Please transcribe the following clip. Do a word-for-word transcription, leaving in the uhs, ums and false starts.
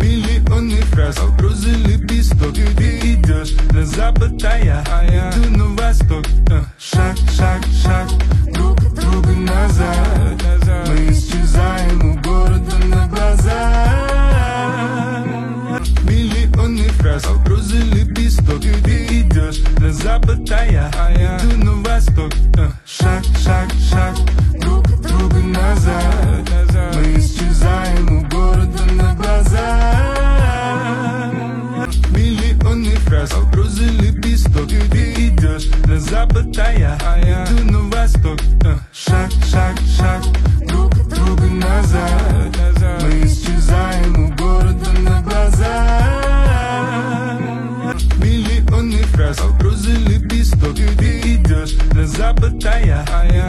Миллионы фраз окружили песок. Ты идешь на запад, а я иду на восток. Шаг, шаг, шаг, друг от друга назад. Мы исчезаем у города на глаза. Миллионы фраз окружили песок. Ты идешь на запад, а я иду на восток. Шаг, шаг, шаг, друг от друга назад. Мы исчезаем у города на глаза. Миллионы фраз окружили песок. Ты идешь на запад, а я иду на восток. Шаг, шаг, шаг, друг от друга назад. Мы исчезаем у города на глаза. Миллионы фраз окружили песок. Ты идешь на запад, а я